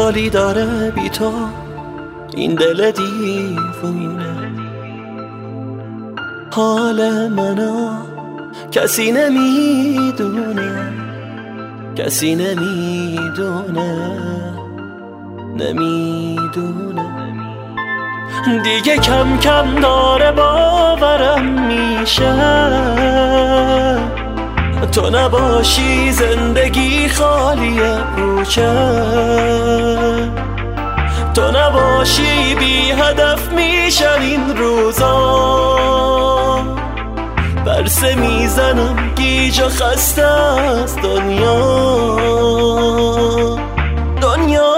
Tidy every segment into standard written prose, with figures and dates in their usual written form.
حالی داره بی تو این دل دیوونه. حال منو کسی نمیدونه، کسی نمیدونه، نمیدونه. دیگه کم کم داره باورم میشه تو نباشی زندگی خالیه پوچه، تو نباشی بی هدف میشن این روزا. برسه میزنم گیج و خسته از دنیا، دنیا.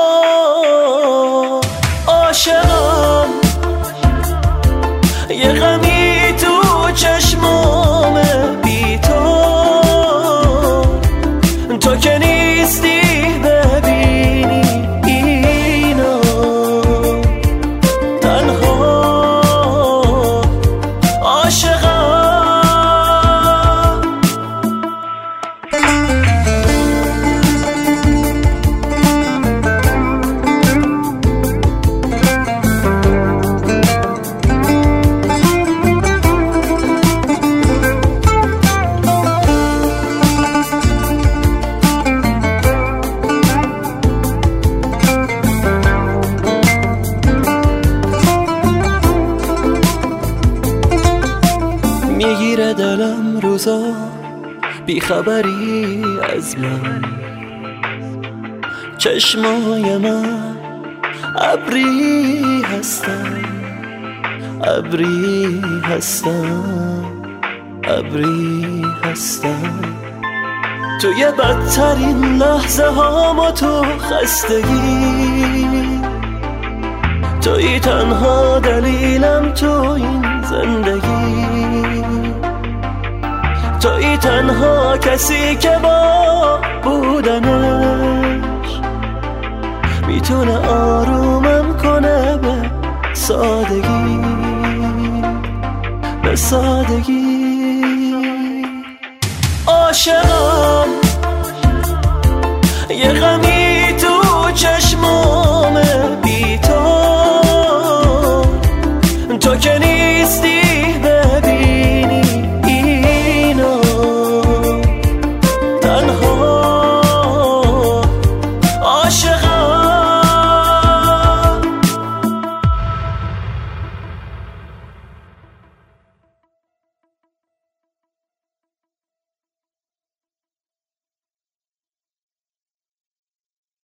عاشقم یه غمی تو چشمامه بی تو که نیستی ببینی اینا تنها. عاشقم میگیره دلم روزا بیخبری از من، چشمای من ابری هستن، ابری هستن، ابری هستن. توی بدترین لحظه هامو تو خستگی، توی تنها دلیلم تو این زندگی، توی تنها کسی که با بودنش میتونه آرومم کنه به سادگی، به سادگی. عاشقم یه غمی